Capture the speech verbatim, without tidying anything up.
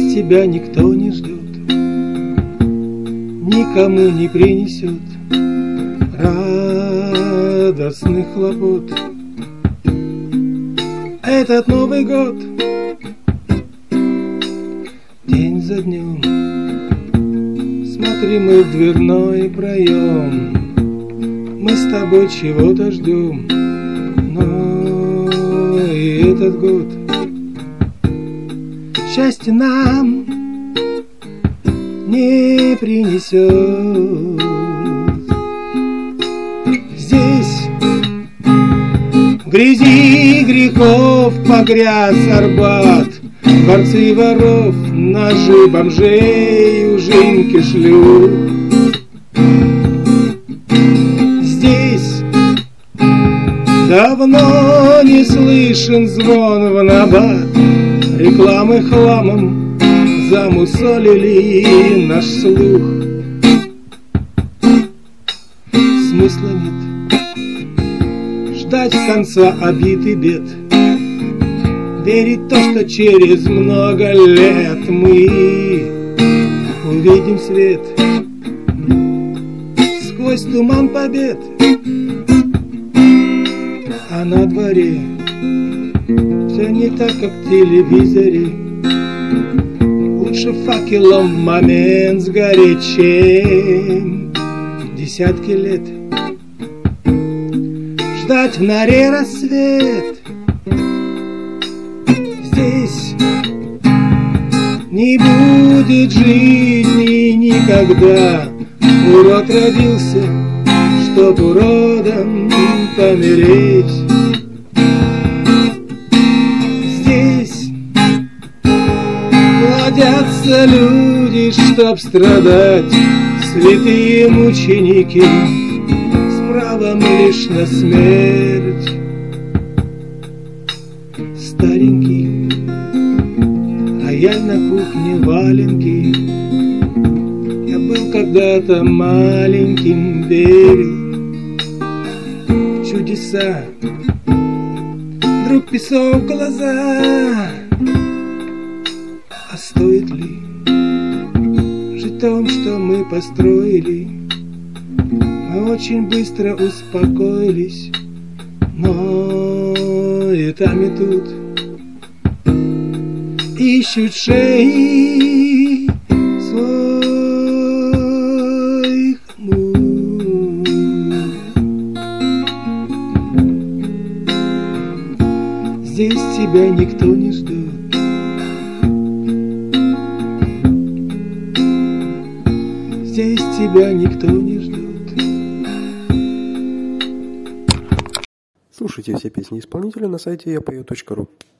Здесь тебя никто не ждет, никому не принесет радостных хлопот. Этот Новый год день за днем смотрим мы в дверной проем. Мы с тобой чего-то ждем, но и этот год счастье нам не принесет. Здесь в грязи грехов погряз Арбат, дворцы воров, ножи бомжей, ужинки шлют. Здесь давно не слышен звон в набат, рекламы хламом замусолили наш слух. Смысла нет ждать конца обид и бед, верить в то, что через много лет мы увидим свет сквозь туман побед. А на дворе все не так, как в телевизоре. Лучше факелом в момент сгореть, чем десятки лет ждать в норе рассвет. Здесь не будет жизни никогда. Урод родился, чтоб уродом помереть. Здесь плодятся люди, чтоб страдать, святые мученики с правом лишь на смерть. Старенький рояль на кухне, валенки. Я был когда-то маленьким, верил в чудеса. Вдруг песок в глаза. А стоит ли жить в том, что мы построили? Мы очень быстро успокоились, но и там, и тут ищут шеи свой хмур. Здесь тебя никто не ждет, здесь тебя никто не ждет. Слушайте все песни исполнителя на сайте я пою точка ру.